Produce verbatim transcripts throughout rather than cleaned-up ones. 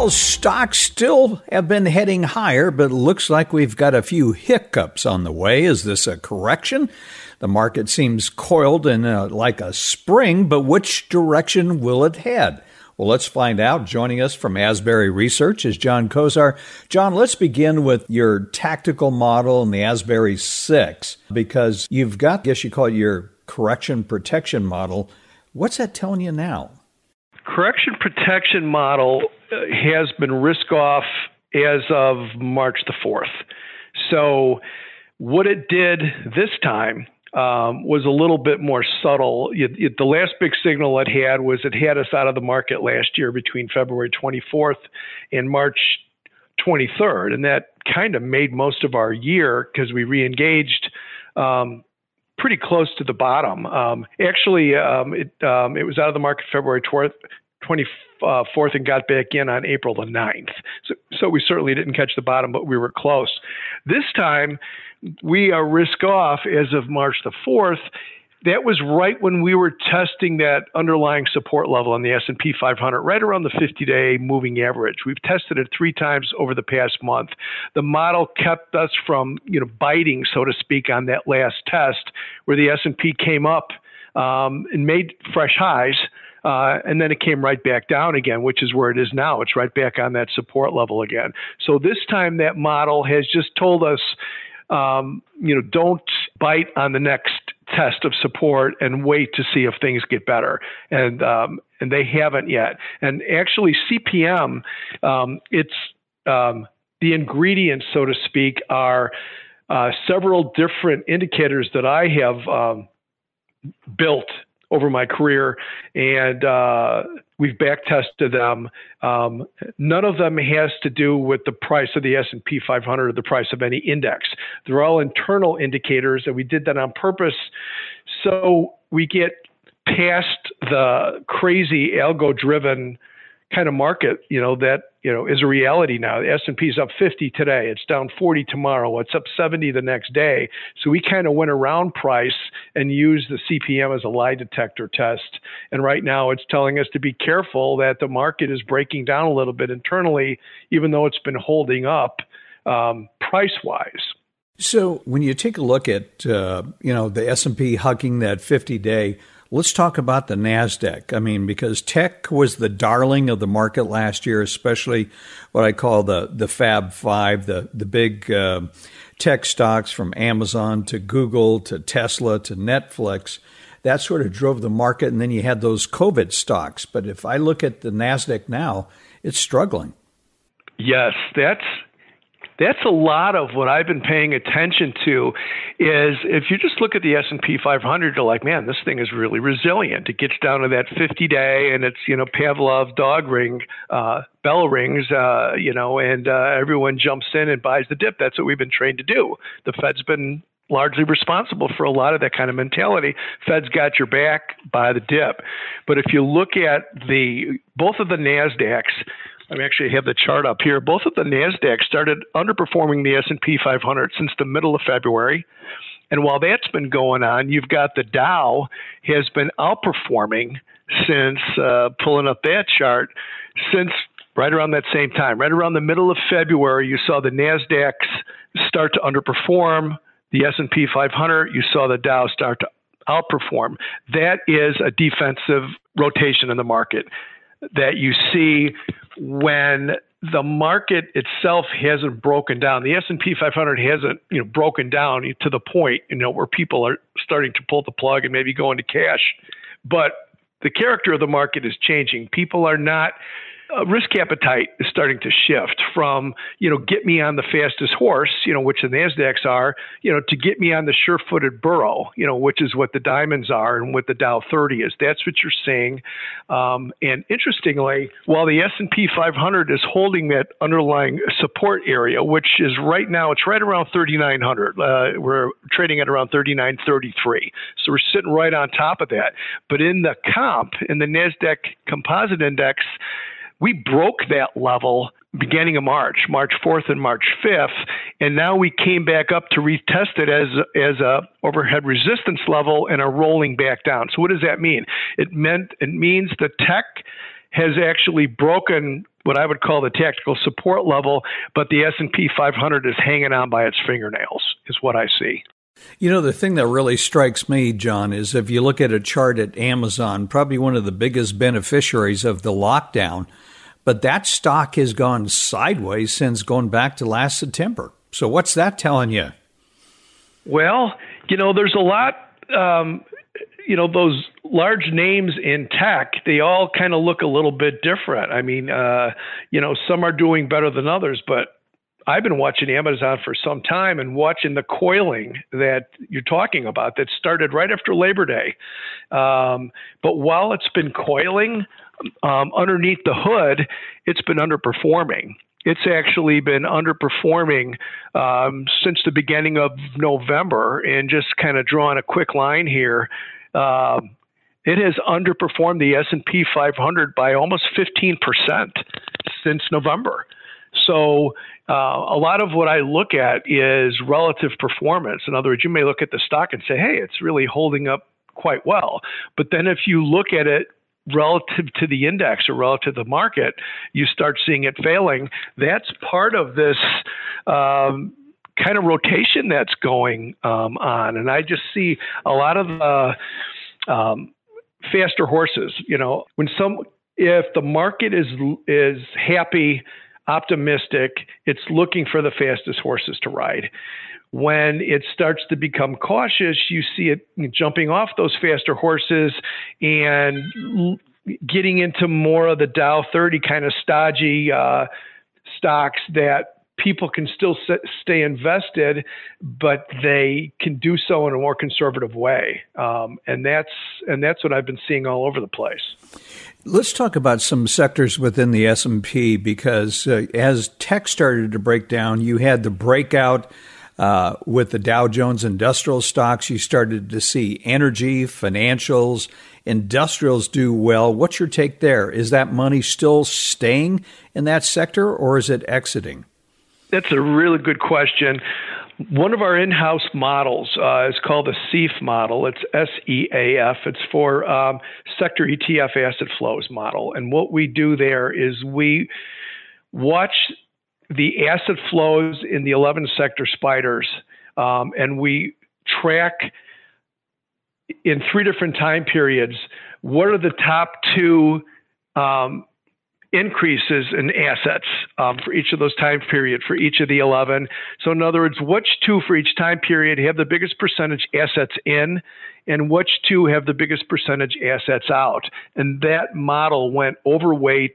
Well, stocks still have been heading higher, but it looks like we've got a few hiccups on the way. Is this a correction? The market seems coiled in a, like a spring, but which direction will it head? Well, let's find out. Joining us from Asbury Research is John Kozar. John, let's begin with your tactical model and the Asbury six, because you've got, I guess you call it your correction protection model. What's that telling you now? Correction protection model has been risk off as of March the fourth. So what it did this time um, was a little bit more subtle. It, it, the last big signal it had was it had us out of the market last year between February twenty-fourth and March twenty-third. And that kind of made most of our year because we re-engaged um, pretty close to the bottom. Um, actually, um, it, um, it was out of the market February twenty-fourth and got back in on April the ninth. So, so we certainly didn't catch the bottom, but we were close. This time, we are risk off as of March the fourth. That was right when we were testing that underlying support level on the S and P five hundred, right around the fifty-day moving average. We've tested it three times over the past month. The model kept us from, you know, biting, so to speak, on that last test where the S and P came up um, and made fresh highs. Uh, and then it came right back down again, which is where it is now. It's right back on that support level again. So this time that model has just told us, um, you know, don't bite on the next test of support and wait to see if things get better. And um, and they haven't yet. And actually C P M, um, it's um, the ingredients, so to speak, are uh, several different indicators that I have um, built over my career, and uh, we've back tested them. Um, none of them has to do with the price of the S and P five hundred or the price of any index. They're all internal indicators, and we did that on purpose so we get past the crazy algo-driven kind of market, you know, that, you know, is a reality now. The S and P is up fifty today. It's down forty tomorrow. It's up seventy the next day. So we kind of went around price and used the C P M as a lie detector test. And right now it's telling us to be careful that the market is breaking down a little bit internally, even though it's been holding up um, price-wise. So when you take a look at, uh, you know, the S and P hugging that fifty-day, let's talk about the NASDAQ. I mean, because tech was the darling of the market last year, especially what I call the, the Fab Five, the, the big uh, tech stocks from Amazon to Google to Tesla to Netflix. That sort of drove the market, and then you had those COVID stocks. But if I look at the NASDAQ now, it's struggling. Yes, that's... That's a lot of what I've been paying attention to is if you just look at the S and P five hundred, you're like, man, this thing is really resilient. It gets down to that fifty-day and it's, you know, Pavlov dog ring, uh, bell rings, uh, you know, and uh, everyone jumps in and buys the dip. That's what we've been trained to do. The Fed's been largely responsible for a lot of that kind of mentality. Fed's got your back, buy the dip. But if you look at the both of the NASDAQs, I actually have the chart up here. Both of the NASDAQ started underperforming the S and P five hundred since the middle of February. And while that's been going on, you've got the Dow has been outperforming since, uh, pulling up that chart, since right around that same time. Right around the middle of February, you saw the NASDAQs start to underperform the S and P five hundred. You saw the Dow start to outperform. That is a defensive rotation in the market that you see when the market itself hasn't broken down. The S and P five hundred hasn't, you know, broken down to the point, you know, where people are starting to pull the plug and maybe go into cash. But the character of the market is changing. People are not uh, risk appetite is starting to shift from, you know, get me on the fastest horse, you know, which the NASDAQs are, you know, to get me on the sure-footed burro, you know, which is what the diamonds are and what the Dow thirty is. That's what you're seeing. Um, and interestingly, while the S and P five hundred is holding that underlying support area, which is right now, it's right around thirty-nine hundred. Uh, we're trading at around thirty-nine thirty-three. So we're sitting right on top of that. But in the comp, in the NASDAQ Composite Index, we broke that level beginning of March, March fourth and March fifth, and now we came back up to retest it as as a overhead resistance level and are rolling back down. So what does that mean? It meant it means the tech has actually broken what I would call the tactical support level, but the S and P five hundred is hanging on by its fingernails, is what I see. You know, the thing that really strikes me, John, is if you look at a chart at Amazon, probably one of the biggest beneficiaries of the lockdown, but that stock has gone sideways since going back to last September. So what's that telling you? Well, you know, there's a lot, um, you know, those large names in tech, they all kind of look a little bit different. I mean, uh, you know, some are doing better than others, but I've been watching Amazon for some time and watching the coiling that you're talking about that started right after Labor Day. Um, but while it's been coiling, um, underneath the hood, it's been underperforming. It's actually been underperforming um, since the beginning of November. And just kind of drawing a quick line here, um, it has underperformed the S and P five hundred by almost fifteen percent since November. So uh, a lot of what I look at is relative performance. In other words, you may look at the stock and say, hey, it's really holding up quite well. But then if you look at it relative to the index or relative to the market, you start seeing it failing. That's part of this um, kind of rotation that's going um, on. And I just see a lot of uh, um, faster horses. You know, when some, if the market is is happy, optimistic, it's looking for the fastest horses to ride. When it starts to become cautious, you see it jumping off those faster horses and getting into more of the Dow thirty kind of stodgy uh, stocks that people can still sit, stay invested, but they can do so in a more conservative way. Um, and that's and that's what I've been seeing all over the place. Let's talk about some sectors within the S and P, because uh, as tech started to break down, you had the breakout uh, with the Dow Jones industrial stocks. You started to see energy, financials, industrials do well. What's your take there? Is that money still staying in that sector, or is it exiting? That's a really good question. One of our in-house models uh, is called the S E A F model. It's S E A F. It's for um, sector E T F asset flows model. And what we do there is we watch the asset flows in the eleven sector spiders, um, and we track in three different time periods what are the top two um, increases in assets um, for each of those time period for each of the eleven. So in other words, which two for each time period have the biggest percentage assets in, and which two have the biggest percentage assets out. And that model went overweight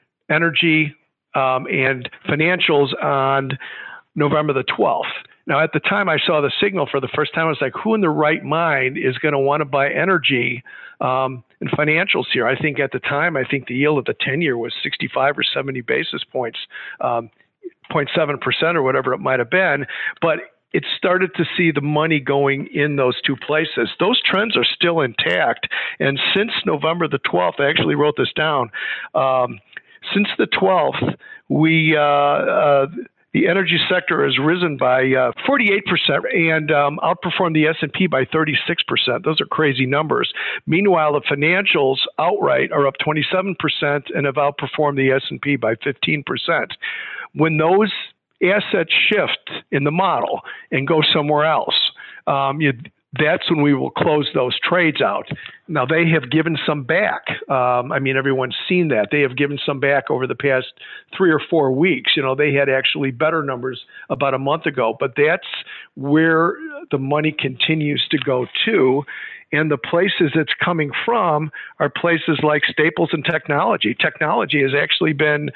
energy um, and financials on November the twelfth. Now, at the time I saw the signal for the first time, I was like, who in their right mind is going to want to buy energy um, and financials here? I think at the time, I think the yield of the ten-year was sixty-five or seventy basis points, um, zero point seven percent or whatever it might have been. But it started to see the money going in those two places. Those trends are still intact. And since November the twelfth, I actually wrote this down. Um, since the twelfth, we... Uh, uh, The energy sector has risen by uh, forty-eight percent and um, outperformed the S and P by thirty-six percent. Those are crazy numbers. Meanwhile, the financials outright are up twenty-seven percent and have outperformed the S and P by fifteen percent. When those assets shift in the model and go somewhere else, um, you, that's when we will close those trades out. Now, they have given some back. Um, I mean, everyone's seen that. They have given some back over the past three or four weeks. You know, they had actually better numbers about a month ago, but that's where the money continues to go to. And the places it's coming from are places like staples and technology. Technology has actually been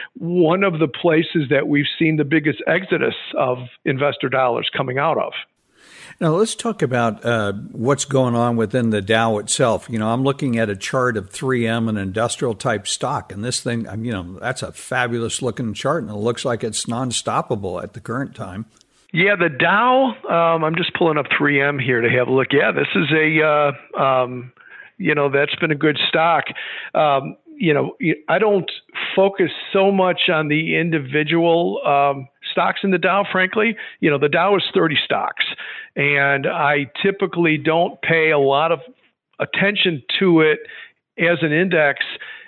one of the places that we've seen the biggest exodus of investor dollars coming out of. Now, let's talk about uh, what's going on within the Dow itself. You know, I'm looking at a chart of three M, an industrial type stock, and this thing, you know, that's a fabulous looking chart, and it looks like it's non-stoppable at the current time. Yeah, the Dow, um, I'm just pulling up three M here to have a look. Yeah, this is a, uh, um, you know, that's been a good stock. Um, you know, I don't focus so much on the individual um, stocks in the Dow, frankly. You know, the Dow is thirty stocks, and I typically don't pay a lot of attention to it as an index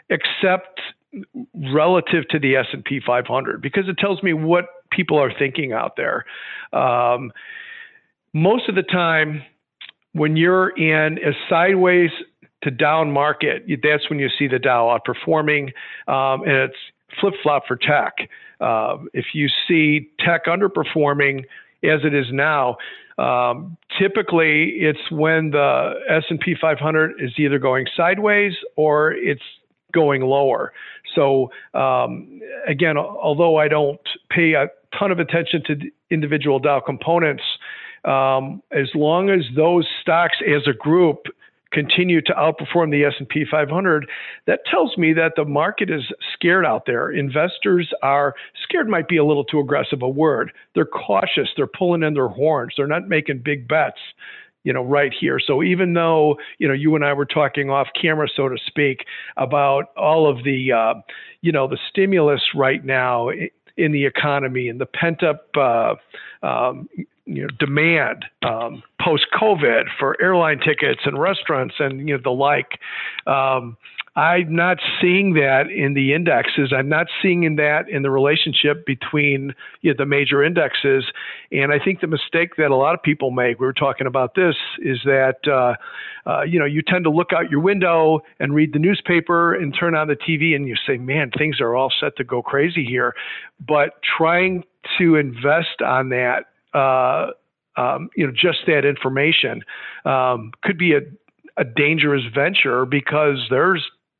except relative to the S and P five hundred, because it tells me what people are thinking out there. Um, most of the time, when you're in a sideways to down market, that's when you see the Dow outperforming, um, and it's flip-flop for tech. Uh, if you see tech underperforming as it is now, um, typically it's when the S and P five hundred is either going sideways or it's going lower. So um, again, although I don't pay a ton of attention to individual Dow components, um, as long as those stocks as a group continue to outperform the S and P five hundred, that tells me that the market is scared out there. Investors are scared, might be a little too aggressive a word. They're cautious. They're pulling in their horns. They're not making big bets, you know, right here. So even though, you know, you and I were talking off camera, so to speak, about all of the, uh, you know, the stimulus right now in the economy and the pent up, uh, um, you know, demand um, post-COVID for airline tickets and restaurants and, you know, the like. Um, I'm not seeing that in the indexes. I'm not seeing in that in the relationship between, you know, the major indexes. And I think the mistake that a lot of people make, we were talking about this, is that, uh, uh, you know, you tend to look out your window and read the newspaper and turn on the T V and you say, man, things are all set to go crazy here. But trying to invest on that, uh, um, you know, just that information um, could be a, a dangerous venture, because there's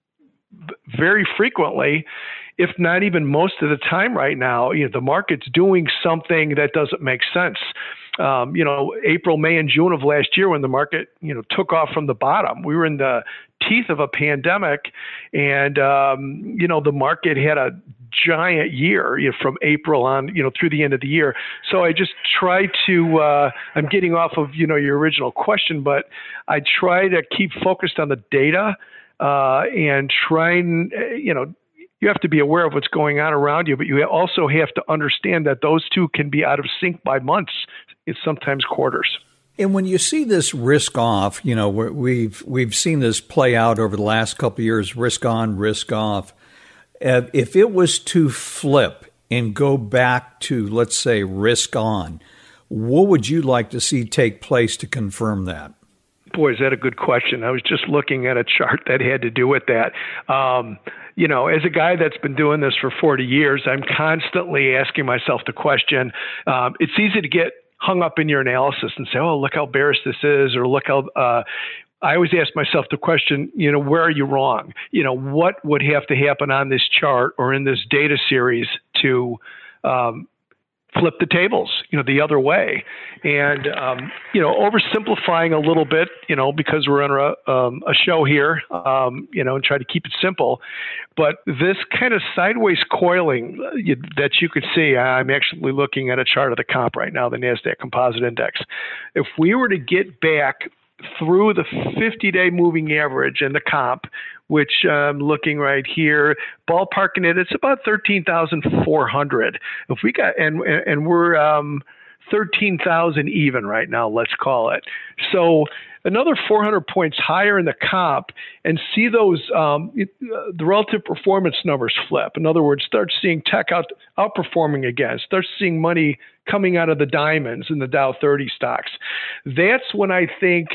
very frequently, if not even most of the time right now, you know, the market's doing something that doesn't make sense. Um, you know, April, May, and June of last year, when the market, you know, took off from the bottom, we were in the teeth of a pandemic, and um, you know, the market had a giant year, you know, from April on, you know, through the end of the year. So I just try to, uh, I'm getting off of, you know, your original question, but I try to keep focused on the data uh, and try and, you know, you have to be aware of what's going on around you, but you also have to understand that those two can be out of sync by months, it's sometimes quarters. And when you see this risk off, you know, we've we've seen this play out over the last couple of years, risk on, risk off. Uh, if it was to flip and go back to, let's say, risk on, what would you like to see take place to confirm that? Boy, is that a good question. I was just looking at a chart that had to do with that. Um, you know, as a guy that's been doing this for forty years, I'm constantly asking myself the question. Um, it's easy to get hung up in your analysis and say, oh, look how bearish this is, or look how, uh, I always ask myself the question, you know, where are you wrong? You know, what would have to happen on this chart or in this data series to um, flip the tables, you know, the other way? And, um, you know, oversimplifying a little bit, you know, because we're on a, um, a show here, um, you know, and try to keep it simple. But this kind of sideways coiling that you could see, I'm actually looking at a chart of the comp right now, the NASDAQ Composite Index. If we were to get back through the fifty-day moving average and the comp, which I'm looking right here, ballparking it, it's about thirteen thousand four hundred. If we got, and and we're um, thirteen thousand even right now, let's call it. So another four hundred points higher in the comp, and see those um, it, uh, the relative performance numbers flip. In other words, start seeing tech out outperforming again. Start seeing money coming out of the diamonds in the Dow thirty stocks. That's when I think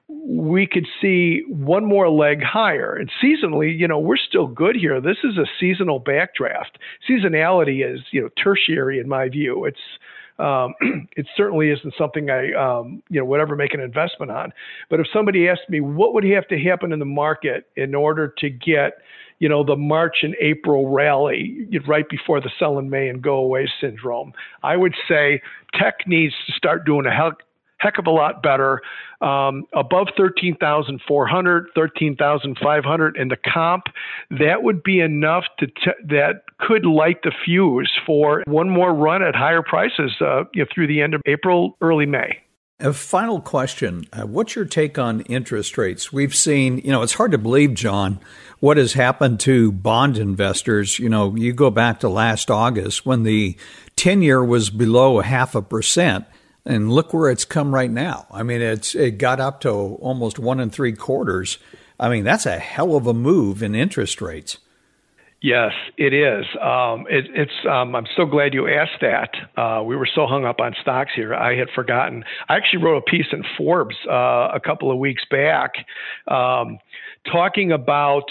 we could see one more leg higher. And seasonally, you know, we're still good here. This is a seasonal backdraft. Seasonality is, you know, tertiary in my view. It's Um, it certainly isn't something I, um, you know, would ever make an investment on. But if somebody asked me what would have to happen in the market in order to get, you know, the March and April rally right before the sell in May and go away syndrome, I would say tech needs to start doing a heck, heck of a lot better, um, above thirteen thousand four hundred, thirteen thousand five hundred in the comp. That would be enough to t- that could light the fuse for one more run at higher prices uh, you know, through the end of April, early May. A final question. Uh, what's your take on interest rates? We've seen, you know, it's hard to believe, John, what has happened to bond investors. You know, you go back to last August when the ten-year was below half a percent. And look where it's come right now. I mean, it's it got up to almost one and three quarters. I mean, that's a hell of a move in interest rates. Yes, it is. Um, it, it's. Um, I'm so glad you asked that. Uh, we were so hung up on stocks here, I had forgotten. I actually wrote a piece in Forbes uh, a couple of weeks back um, talking about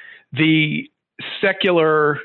the secular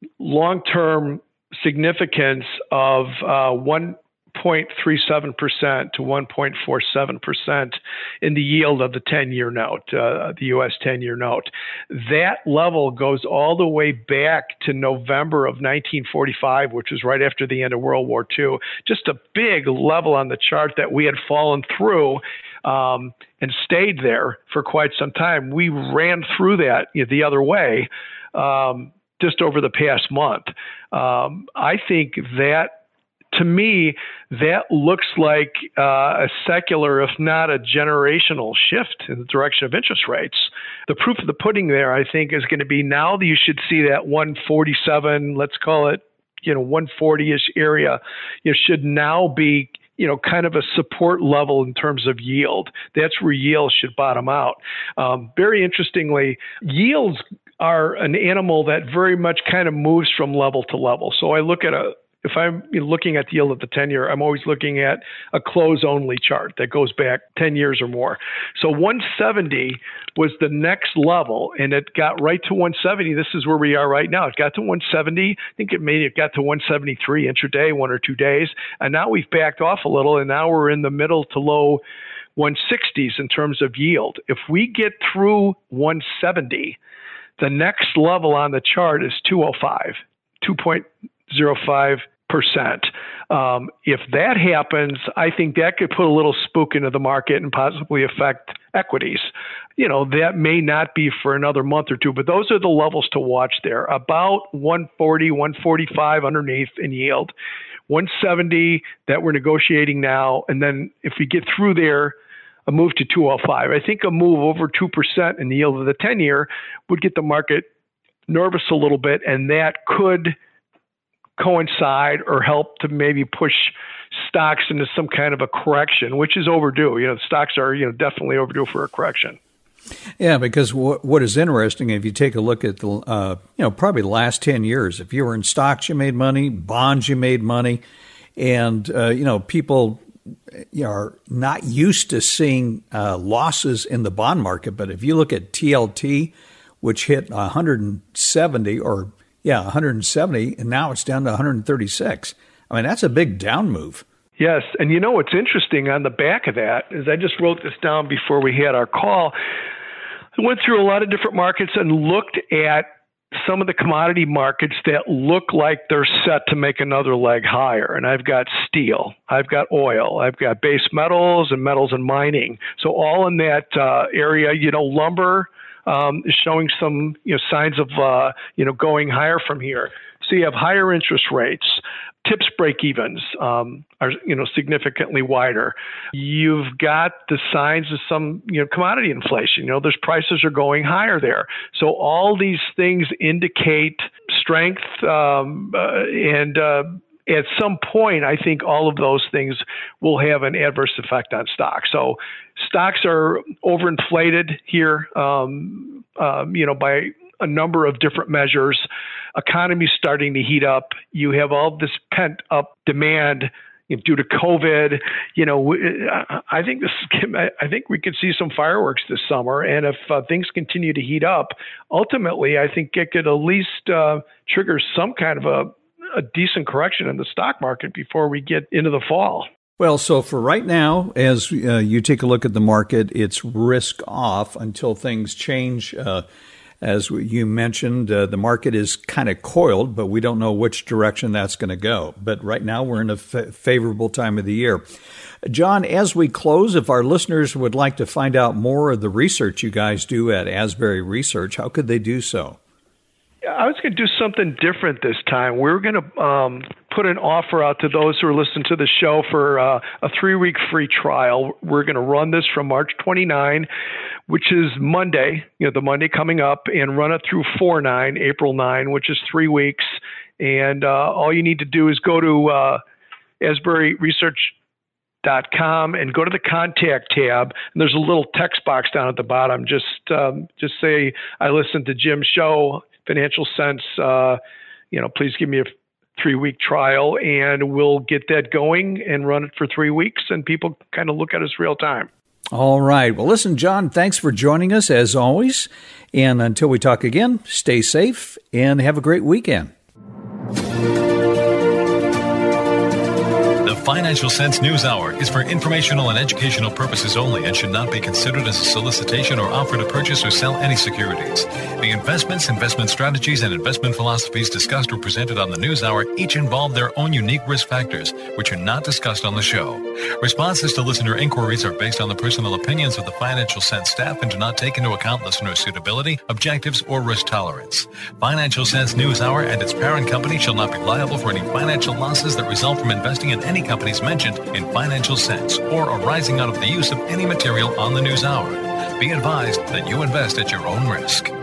long-term significance of uh, one point three seven percent to one point four seven percent in the yield of the ten-year note, uh, the U S ten-year note. That level goes all the way back to November of nineteen forty-five, which was right after the end of World War Two. Just a big level on the chart that we had fallen through um, and stayed there for quite some time. We ran through that you know, the other way um, just over the past month. Um, I think that, to me, that looks like uh, a secular, if not a generational shift in the direction of interest rates. The proof of the pudding there, I think, is going to be now that you should see that one forty-seven, let's call it, you know, one forty-ish area, you know, should now be, you know, kind of a support level in terms of yield. That's where yields should bottom out. Um, very interestingly, yields are an animal that very much kind of moves from level to level. So I look at a If I'm looking at the yield of the ten-year, I'm always looking at a close-only chart that goes back ten years or more. So one seventy was the next level, and it got right to one seventy. This is where we are right now. It got to one seventy. I think it maybe it got to one seventy-three intraday, one or two days. And now we've backed off a little, and now we're in the middle to low one sixties in terms of yield. If we get through one seventy, the next level on the chart is two oh five, two point oh five percent. Um, if that happens, I think that could put a little spook into the market and possibly affect equities. You know, that may not be for another month or two, but those are the levels to watch there. About one forty, one forty-five underneath in yield, one seventy that we're negotiating now. And then if we get through there, a move to two oh five. I think a move over two percent in the yield of the ten-year would get the market nervous a little bit, and that could coincide or help to maybe push stocks into some kind of a correction, which is overdue. You know, stocks are, you know, definitely overdue for a correction. Yeah, because what what is interesting, if you take a look at the, uh, you know, probably the last ten years, if you were in stocks, you made money, bonds, you made money, and, uh, you know, people you know, are not used to seeing uh, losses in the bond market. But if you look at T L T, which hit one hundred seventy or Yeah, one hundred seventy, and now it's down to one hundred thirty-six. I mean, that's a big down move. Yes, and you know what's interesting on the back of that is I just wrote this down before we had our call. I went through a lot of different markets and looked at some of the commodity markets that look like they're set to make another leg higher. And I've got steel, I've got oil, I've got base metals and metals and mining. So all in that uh, area, you know, lumber, Um, is showing some you know, signs of uh, you know going higher from here. So you have higher interest rates. Tips break-evens um, are you know significantly wider. You've got the signs of some you know commodity inflation. You know, there's prices are going higher there. So all these things indicate strength um, uh, and. Uh, At some point, I think all of those things will have an adverse effect on stocks. So stocks are overinflated here, um, um, you know, by a number of different measures. Economy's starting to heat up. You have all this pent-up demand due to COVID. You know, I think this. I think we could see some fireworks this summer. And if uh, things continue to heat up, ultimately, I think it could at least uh, trigger some kind of a a decent correction in the stock market before we get into the fall. Well, so for right now, as uh, you take a look at the market, it's risk off until things change. Uh, as you mentioned, uh, the market is kind of coiled, but we don't know which direction that's going to go. But right now, we're in a f- favorable time of the year. John, as we close, if our listeners would like to find out more of the research you guys do at Asbury Research, how could they do so? I was going to do something different this time. We were going to um, put an offer out to those who are listening to the show for uh, a three-week free trial. We're going to run this from March twenty-ninth, which is Monday, you know, the Monday coming up, and run it through four nine, April ninth, which is three weeks. And uh, all you need to do is go to uh, Asbury Research dot com and go to the contact tab. And there's a little text box down at the bottom. Just um, just say, I listened to Jim's show, Financial Sense. Uh, you know, please give me a three-week trial, and we'll get that going and run it for three weeks, and people kind of look at us real time. All right. Well, listen, John, thanks for joining us as always. And until we talk again, stay safe and have a great weekend. The Financial Sense News Hour is for informational and educational purposes only and should not be considered as a solicitation or offer to purchase or sell any securities. The investments, investment strategies, and investment philosophies discussed or presented on the News Hour each involve their own unique risk factors, which are not discussed on the show. Responses to listener inquiries are based on the personal opinions of the Financial Sense staff and do not take into account listener suitability, objectives, or risk tolerance. Financial Sense News Hour and its parent company shall not be liable for any financial losses that result from investing in any companies mentioned in Financial Sense or arising out of the use of any material on the News Hour. Be advised that you invest at your own risk.